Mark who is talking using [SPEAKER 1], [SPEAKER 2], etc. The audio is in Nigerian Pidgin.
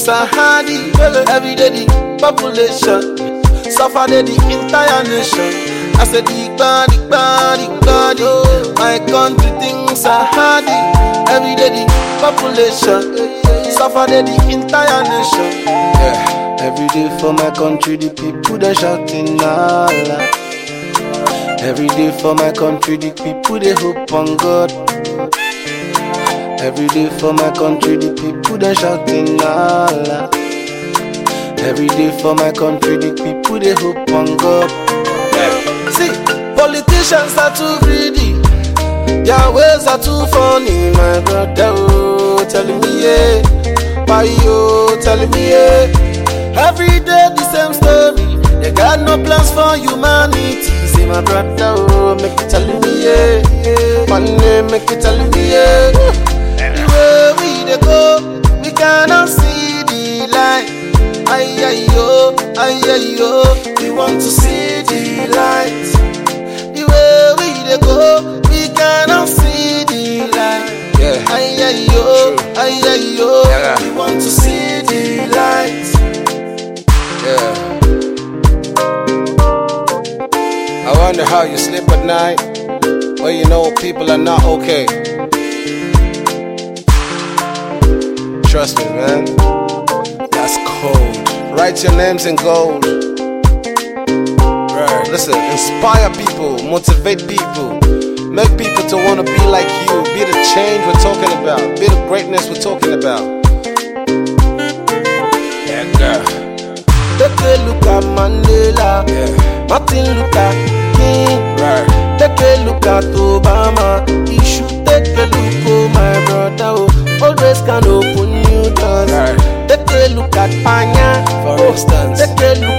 [SPEAKER 1] Sahadi, every day the population suffer the entire nation. I said the body, my country things are hardy. Every day the population suffer the entire nation. Yeah. Every day for my country the people they shouting Allah. Every day for my country the people they hope on God. Every day for my country the people they shouting Allah. Every day for my country the people they hope on God. See, politicians are too greedy, their ways are too funny, my brother. Oh, telling me yeah, why you telling me yeah? Every day the same story. They got no plans for humanity. See, my brother, oh, make it telling me yeah, one day make it telling me yeah. The way we dey go, we cannot see the light. Ay yo, we want to see the light. The way we dey go, we cannot see the light. Yeah. Ay yo, we want to see the light. Yeah. I wonder how you sleep at night when you know people are not okay. Trust me, man. That's cold. Write your names in gold. Right. Listen, inspire people, motivate people, make people to want to be like you, be the change we're talking about, be the greatness we're talking about. Yeah, girl. Take a look at Mandela, yeah. Martin Luther King, right. Take a look at Obama. You should take a look, oh my brother, oh. Always can open new doors. Right. Take a look at Panya, for instance. Take a look